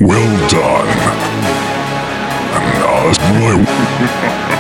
Well done. And my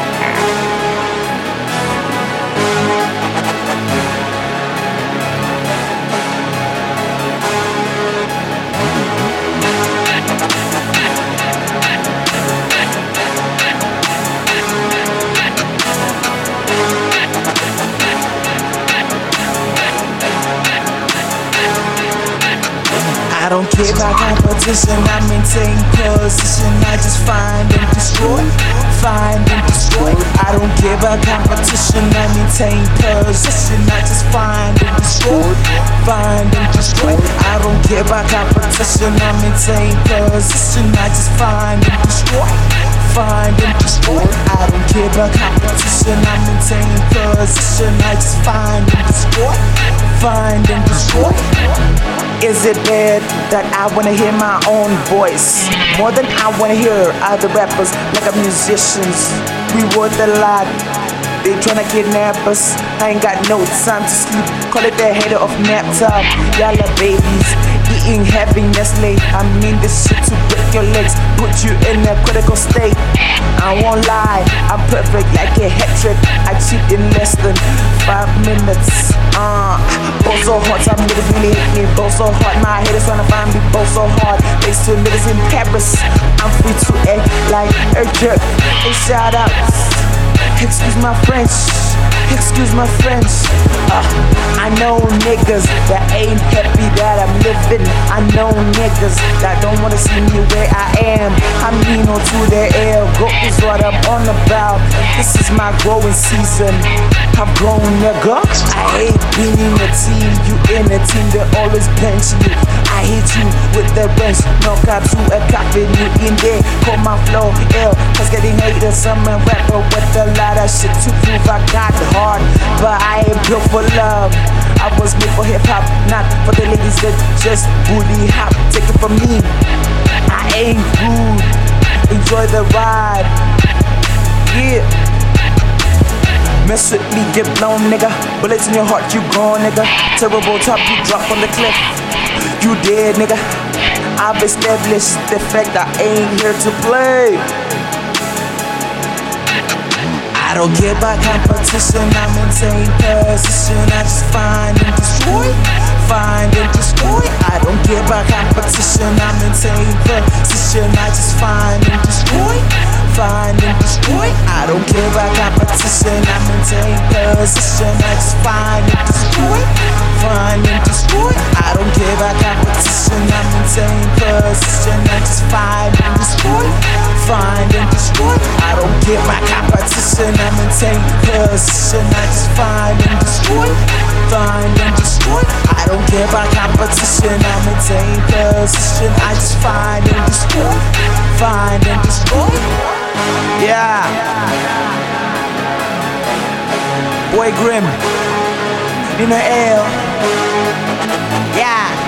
I don't care about competition, I maintain position. I just find and destroy, find and destroy. I don't care about competition, I maintain position. I just find and destroy, find and destroy. I don't care about competition, I maintain position. I just find and destroy, find and destroy. I don't care about competition, I maintain position. I just find and destroy, find and destroy. Is it bad that I wanna hear my own voice more than I wanna hear other rappers like musicians? We work a lot, they tryna kidnap us. I ain't got no time to sleep, call it the hater of nap time. Y'all are babies, eating heavy Nestle. I mean this shit to break your legs, put you in a critical state. I won't lie, I'm perfect like a hat trick. I cheat in less than 5 minutes. Both so hot, some niggas really hate me. Both so hot, my haters tryna find me. Both so hard, they still niggas in Paris. I'm free to act like a jerk. Hey, shout outs, excuse my French, excuse my French. I know niggas that ain't happy that I'm living. I know niggas that don't wanna see me where I am. I'm lean onto the air, growth is what I'm on about. This is my growing season. I've grown, nigga. I hate being in a team, you in a team that always bench you. I hate you with the bench, knock out to a coffin, you in there. Call my flow ill, cause getting haters, I'm a rapper with a lot of shit to prove. I got hard, but I ain't built for love. I was made for hip hop, not for the ladies that just booty hop. Take it from me, I ain't rude. Enjoy the ride, yeah. Mess with me, get blown, nigga. Bullets in your heart, you gone, nigga. Terrible top, you drop on the cliff. You dead, nigga. I've established the fact I ain't here to play. I don't care about competition, I maintain position. I just find and destroy, find and destroy. I don't care about competition, I maintain position. I just find and destroy, find and destroy. I don't care about competition, I maintain position. I just find and destroy, find and destroy. I don't care about competition, I maintain position. I just find and destroy, find and destroy. I don't care about competition, I maintain position. I just find and destroy, find and destroy. I don't care about competition, I maintain position. I just find and destroy, find and destroy. Yeah. Boy Grim in the air. Yeah.